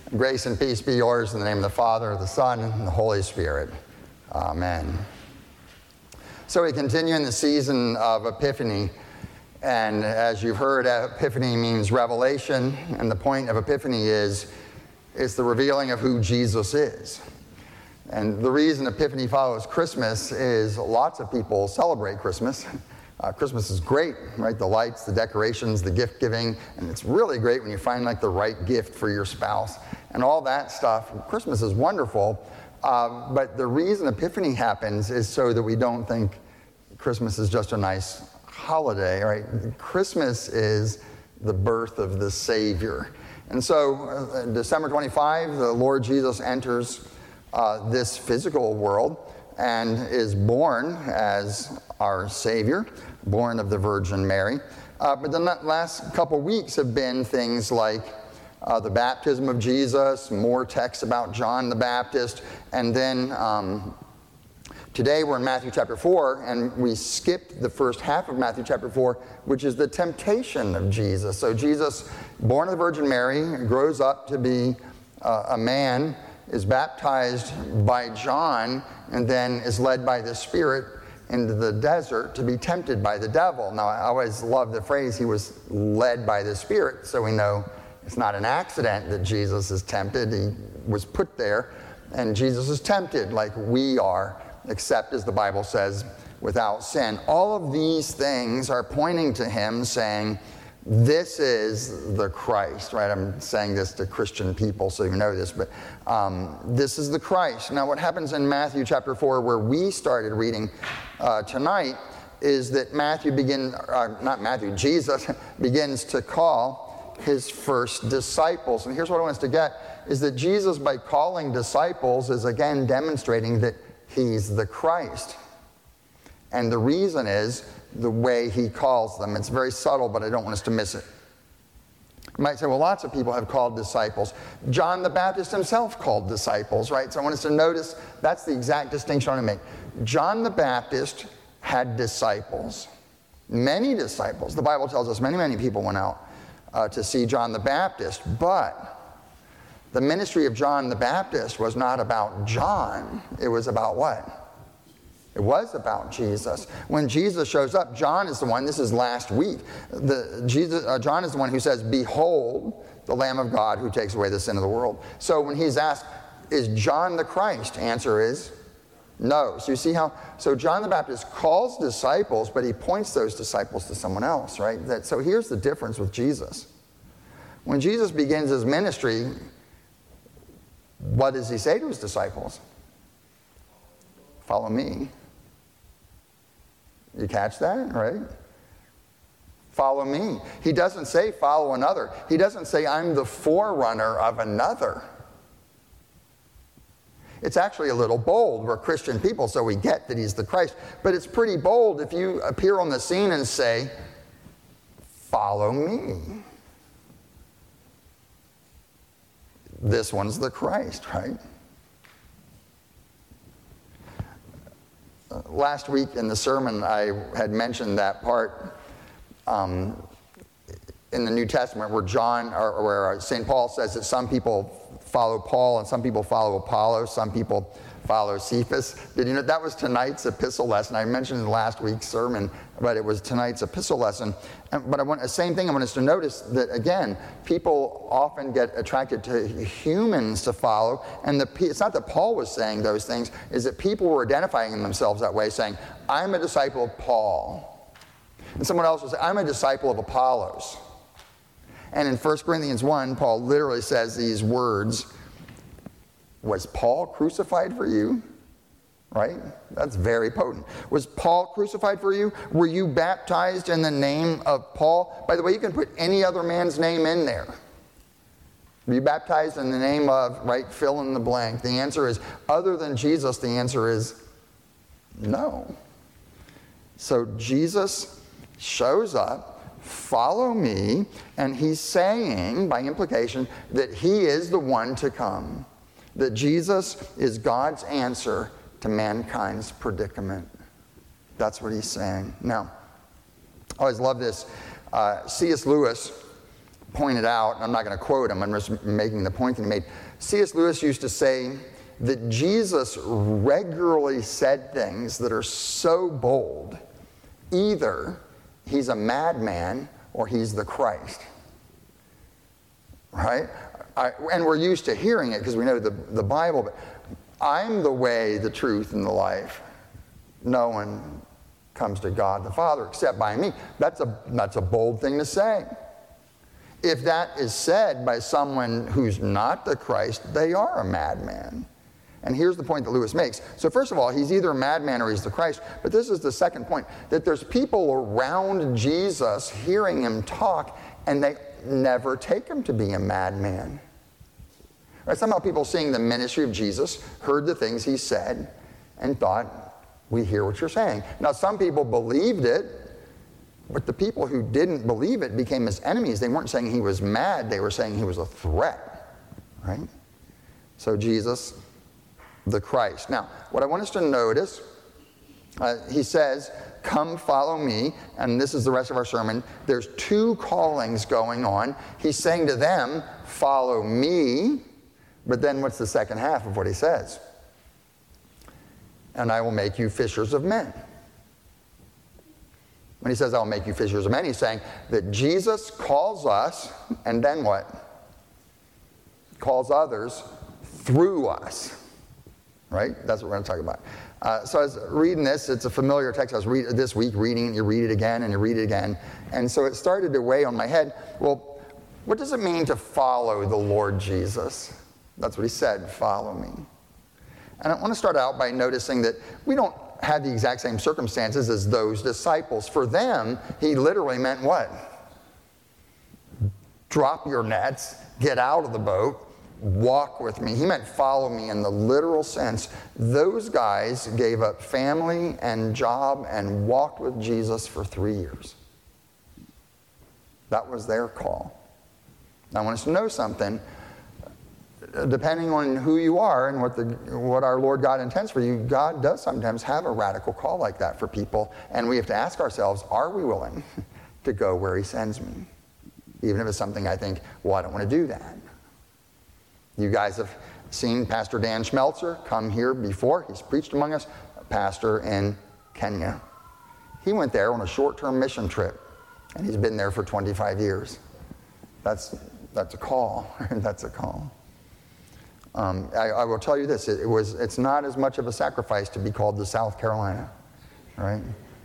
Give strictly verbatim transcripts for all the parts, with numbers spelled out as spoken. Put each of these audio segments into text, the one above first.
Grace and peace be yours in the name of the Father, the Son, and the Holy Spirit. Amen. So we continue in the season of Epiphany. And as you've heard, Epiphany means revelation. And the point of Epiphany is it's the revealing of who Jesus is. And the reason Epiphany follows Christmas is lots of people celebrate Christmas. Uh, Christmas is great, right? The lights, the decorations, the gift giving, and it's really great when you find like the right gift for your spouse and all that stuff. Christmas is wonderful, uh, but the reason Epiphany happens is so that we don't think Christmas is just a nice holiday, right? Christmas is the birth of the Savior. And so uh, December twenty-fifth, the Lord Jesus enters uh, this physical world and is born as our Savior, born of the Virgin Mary. Uh, but the last couple weeks have been things like uh, the baptism of Jesus, more texts about John the Baptist, and then um, today we're in Matthew chapter four, and we skipped the first half of Matthew chapter four, which is the temptation of Jesus. So Jesus, born of the Virgin Mary, grows up to be uh, a man, is baptized by John, and then is led by the Spirit into the desert to be tempted by the devil. Now, I always love the phrase, he was led by the Spirit, so we know it's not an accident that Jesus is tempted. He was put there, and Jesus is tempted like we are, except, as the Bible says, without sin. All of these things are pointing to him, saying, this is the Christ, right? I'm saying this to Christian people, so you know this, but um, this is the Christ. Now, what happens in Matthew chapter four, where we started reading uh, tonight, is that Matthew begins, uh, not Matthew, Jesus begins to call his first disciples. And here's what I want us to get, is that Jesus, by calling disciples, is again demonstrating that he's the Christ. And the reason is the way he calls them. It's very subtle, but I don't want us to miss it. You might say, well, lots of people have called disciples. John the Baptist himself called disciples, right? So I want us to notice that's the exact distinction I want to make. John the Baptist had disciples, many disciples. The Bible tells us many, many people went out uh, to see John the Baptist, but the ministry of John the Baptist was not about John. It was about what? It was about Jesus. When Jesus shows up, John is the one, this is last week, the, Jesus, uh, John is the one who says, behold, the Lamb of God who takes away the sin of the world. So when he's asked, is John the Christ? Answer is no. So you see how, so John the Baptist calls disciples, but he points those disciples to someone else, right? That, so here's the difference with Jesus. When Jesus begins his ministry, what does he say to his disciples? Follow me. You catch that, right? Follow me. He doesn't say follow another. He doesn't say I'm the forerunner of another. It's actually a little bold. We're Christian people, so we get that he's the Christ. But it's pretty bold if you appear on the scene and say, follow me. This one's the Christ, right? Last week in the sermon, I had mentioned that part um, in the New Testament where John, or where Saint Paul says that some people follow Paul and some people follow Apollos, some people follow Cephas. Did you know that was tonight's epistle lesson? I mentioned in last week's sermon, but it was tonight's epistle lesson. And, but I want the same thing. I want us to notice that again, people often get attracted to humans to follow, and the, it's not that Paul was saying those things, is that people were identifying themselves that way, saying, I'm a disciple of Paul. And someone else will say, I'm a disciple of Apollos. And in First Corinthians one, Paul literally says these words, was Paul crucified for you? Right? That's very potent. Was Paul crucified for you? Were you baptized in the name of Paul? By the way, you can put any other man's name in there. Were you baptized in the name of, right, fill in the blank? The answer is, other than Jesus, the answer is no. So Jesus shows up, follow me, and he's saying, by implication, that he is the one to come. That Jesus is God's answer to mankind's predicament. That's what he's saying. Now, I always love this. Uh, C S Lewis pointed out, and I'm not going to quote him, I'm just making the point that he made. C S Lewis used to say that Jesus regularly said things that are so bold, either he's a madman or he's the Christ. Right? I, and we're used to hearing it because we know the, the Bible, but I'm the way, the truth, and the life. No one comes to God the Father except by me. That's a, that's a bold thing to say. If that is said by someone who's not the Christ, they are a madman. And here's the point that Lewis makes. So first of all, he's either a madman or he's the Christ. But this is the second point, that there's people around Jesus hearing him talk, and they never take him to be a madman. Right? Somehow people seeing the ministry of Jesus, heard the things he said, and thought, we hear what you're saying. Now some people believed it, but the people who didn't believe it became his enemies. They weren't saying he was mad, they were saying he was a threat. Right? So Jesus, the Christ. Now, what I want us to notice, uh, he says, come follow me, and this is the rest of our sermon. There's two callings going on. He's saying to them, follow me, but then what's the second half of what he says? And I will make you fishers of men. When he says, I'll make you fishers of men, he's saying that Jesus calls us, and then what? Calls others through us. Right? That's what we're going to talk about. Uh, so I was reading this. It's a familiar text. I was read, this week reading it. You read it again, and you read it again. And so it started to weigh on my head. Well, what does it mean to follow the Lord Jesus? That's what he said, follow me. And I want to start out by noticing that we don't have the exact same circumstances as those disciples. For them, he literally meant what? Drop your nets, get out of the boat, walk with me. He meant follow me in the literal sense. Those guys gave up family and job and walked with Jesus for three years. That was their call. I want us to know something. Depending on who you are and what the what our Lord God intends for you, God does sometimes have a radical call like that for people. And we have to ask ourselves, are we willing to go where he sends me? Even if it's something I think, well, I don't want to do that. You guys have seen Pastor Dan Schmelzer come here before. He's preached among us, a pastor in Kenya. He went there on a short-term mission trip, and he's been there for twenty-five years. That's, that's a call. That's a call. Um, I, I will tell you this, it, it was, it's not as much of a sacrifice to be called to South Carolina, right?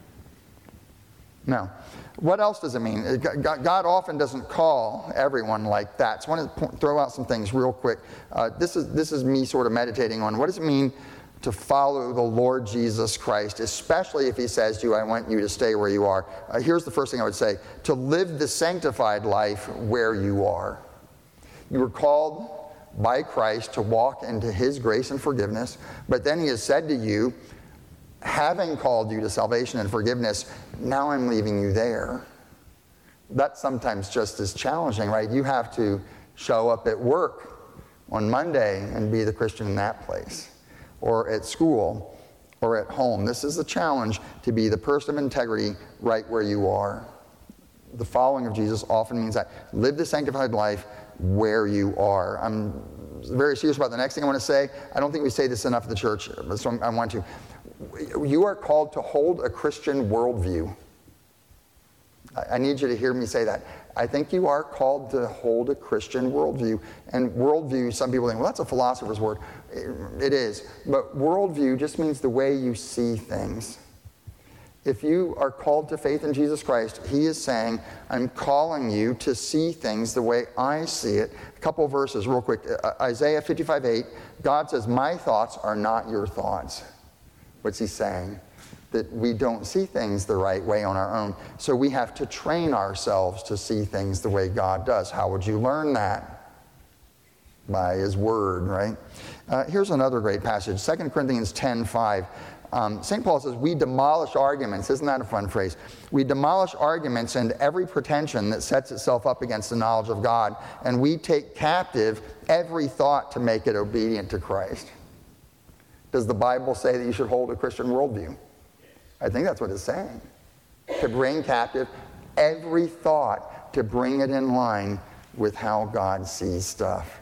Now, what else does it mean? God often doesn't call everyone like that. So I want to throw out some things real quick. Uh, this is this is me sort of meditating on what does it mean to follow the Lord Jesus Christ, especially if he says to you, I want you to stay where you are. Uh, here's the first thing I would say, to live the sanctified life where you are. You were called by Christ to walk into his grace and forgiveness, but then he has said to you, having called you to salvation and forgiveness, now I'm leaving you there. That's sometimes just as challenging, right? You have to show up at work on Monday and be the Christian in that place, or at school, or at home. This is the challenge, to be the person of integrity right where you are. The following of Jesus often means that. Live the sanctified life where you are. I'm very serious about the next thing I want to say. I don't think we say this enough at the church, so I want to. You are called to hold a Christian worldview. I need you to hear me say that. I think you are called to hold a Christian worldview. And worldview, some people think, well, that's a philosopher's word. It is. But worldview just means the way you see things. If you are called to faith in Jesus Christ, he is saying, I'm calling you to see things the way I see it. A couple verses real quick. Isaiah fifty-five eight, God says, my thoughts are not your thoughts. What's he saying? That we don't see things the right way on our own. So we have to train ourselves to see things the way God does. How would you learn that? By his word, right? Uh, here's another great passage, Second Corinthians ten five. Um, Saint Paul says, we demolish arguments. Isn't that a fun phrase? We demolish arguments and every pretension that sets itself up against the knowledge of God, and we take captive every thought to make it obedient to Christ. Does the Bible say that you should hold a Christian worldview? I think that's what it's saying. To bring captive every thought, to bring it in line with how God sees stuff.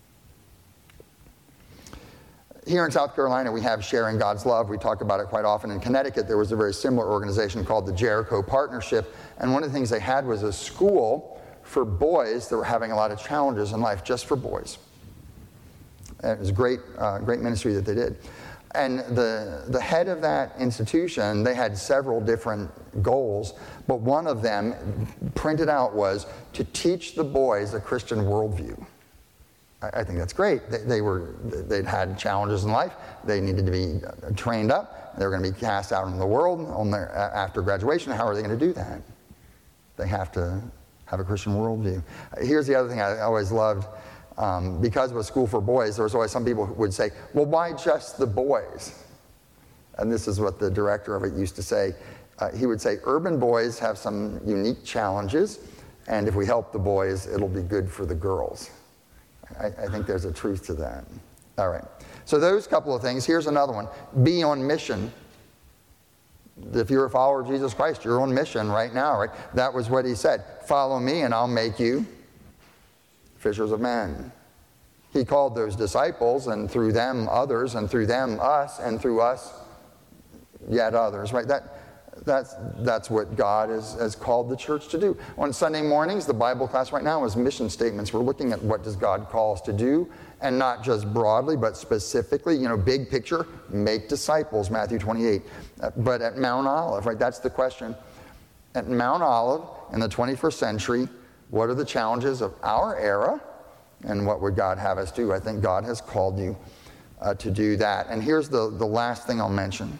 Here in South Carolina, we have Sharing God's Love. We talk about it quite often. In Connecticut, there was a very similar organization called the Jericho Partnership. And one of the things they had was a school for boys that were having a lot of challenges in life, just for boys. And it was a great, uh, great ministry that they did. And the, the head of that institution, they had several different goals, but one of them printed out was to teach the boys a Christian worldview. I think that's great. They, they were, they'd had challenges in life. They needed to be trained up. They were going to be cast out into the world on their, after graduation. How are they going to do that? They have to have a Christian worldview. Here's the other thing I always loved. Um, because it was school for boys, there was always some people who would say, well, why just the boys? And this is what the director of it used to say. Uh, he would say, urban boys have some unique challenges, and if we help the boys, it'll be good for the girls. I, I think there's a truth to that. All right. So those couple of things. Here's another one. Be on mission. If you're a follower of Jesus Christ, you're on mission right now, right? That was what he said. Follow me and I'll make you fishers of men. He called those disciples, and through them others, and through them us, and through us yet others, right? That, that's, that's what God has, has called the church to do. On Sunday mornings, the Bible class right now is mission statements. We're looking at what does God call us to do, and not just broadly, but specifically, you know, big picture, make disciples, Matthew twenty-eight. Uh, but at Mount Olive, right, that's the question. At Mount Olive in the twenty-first century, what are the challenges of our era, and what would God have us do? I think God has called you uh, to do that. And here's the, the last thing I'll mention.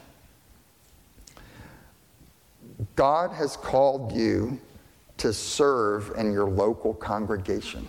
God has called you to serve in your local congregation.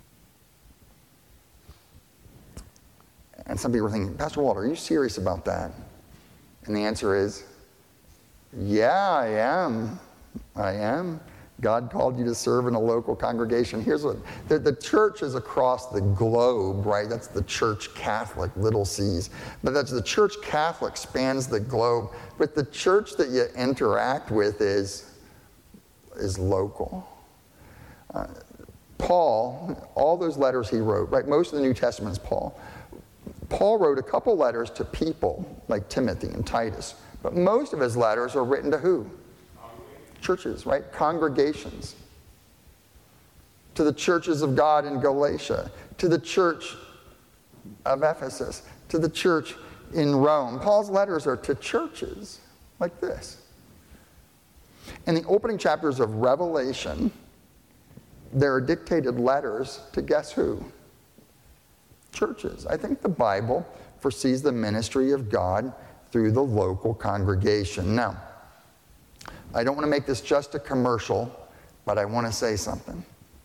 And some people are thinking, Pastor Walter, are you serious about that? And the answer is, yeah, I am. I am. God called you to serve in a local congregation. Here's what, the, the church is across the globe, right? That's the Church Catholic, little c's. But that's the Church Catholic spans the globe. But the church that you interact with is, is local. Uh, Paul, all those letters he wrote, right? Most of the New Testament is Paul. Paul wrote a couple letters to people like Timothy and Titus. But most of his letters are written to who? Churches, right? Congregations. To the churches of God in Galatia, to the church of Ephesus, to the church in Rome. Paul's letters are to churches like this. In the opening chapters of Revelation, there are dictated letters to guess who? Churches. I think the Bible foresees the ministry of God through the local congregation. Now, I don't want to make this just a commercial, but I want to say something.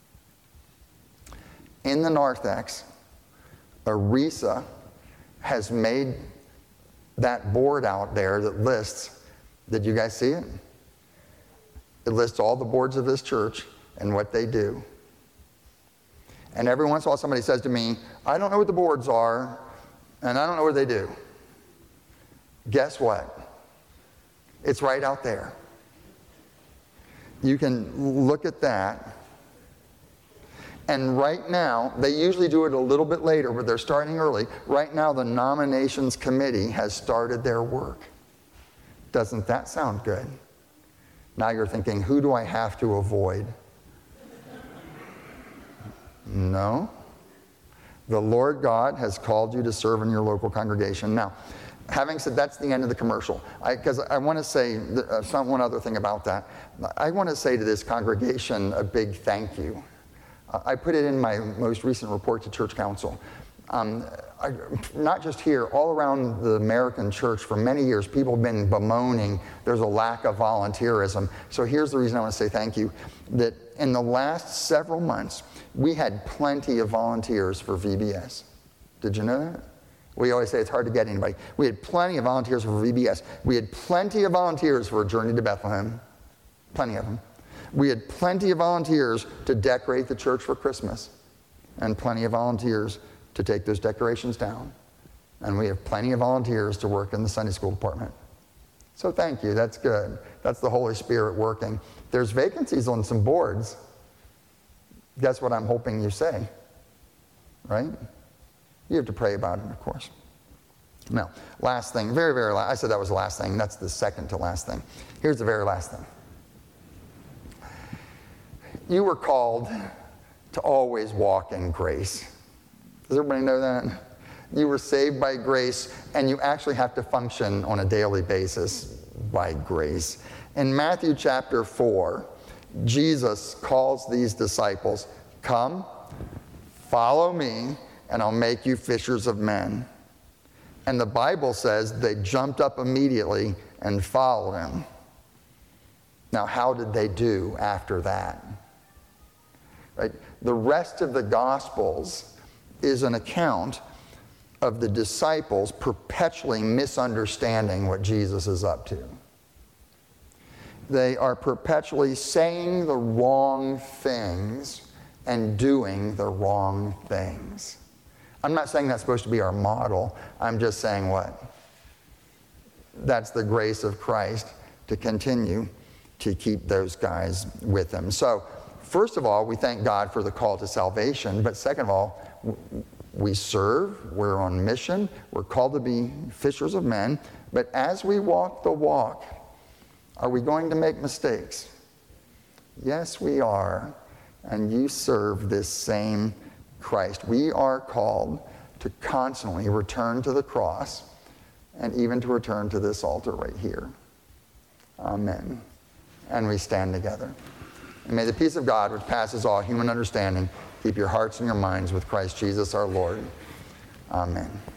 In the narthex, ERISA has made that board out there that lists, did you guys see it? It lists all the boards of this church and what they do. And every once in a while somebody says to me, I don't know what the boards are, and I don't know what they do. Guess what? It's right out there. You can look at that. And right now, they usually do it a little bit later, but they're starting early. Right now, the nominations committee has started their work. Doesn't that sound good? Now you're thinking, who do I have to avoid? No. The Lord God has called you to serve in your local congregation. Now, having said that's the end of the commercial, because I, I want to say uh, some, one other thing about that. I want to say to this congregation a big thank you. Uh, I put it in my most recent report to Church Council. Um, I, not just here, all around the American church for many years, people have been bemoaning there's a lack of volunteerism. So here's the reason I want to say thank you. That in the last several months, we had plenty of volunteers for V B S. Did you know that? We always say it's hard to get anybody. We had plenty of volunteers for V B S. We had plenty of volunteers for a Journey to Bethlehem. Plenty of them. We had plenty of volunteers to decorate the church for Christmas. And plenty of volunteers to take those decorations down. And we have plenty of volunteers to work in the Sunday school department. So thank you, that's good. That's the Holy Spirit working. There's vacancies on some boards. Guess what I'm hoping you say, right? You have to pray about it, of course. Now, last thing, very, very last. I said that was the last thing. That's the second to last thing. Here's the very last thing. You were called to always walk in grace. Does everybody know that? You were saved by grace, and you actually have to function on a daily basis by grace. In Matthew chapter four, Jesus calls these disciples, "Come, follow me, and I'll make you fishers of men." And the Bible says they jumped up immediately and followed him. Now, how did they do after that? Right? The rest of the Gospels is an account of the disciples perpetually misunderstanding what Jesus is up to. They are perpetually saying the wrong things and doing the wrong things. I'm not saying that's supposed to be our model. I'm just saying what? That's the grace of Christ to continue to keep those guys with him. So, first of all, we thank God for the call to salvation. But second of all, we serve, we're on mission, we're called to be fishers of men. But as we walk the walk, are we going to make mistakes? Yes, we are. And you serve this same Christ. We are called to constantly return to the cross and even to return to this altar right here. Amen. And we stand together. And may the peace of God, which passes all human understanding, keep your hearts and your minds with Christ Jesus our Lord. Amen.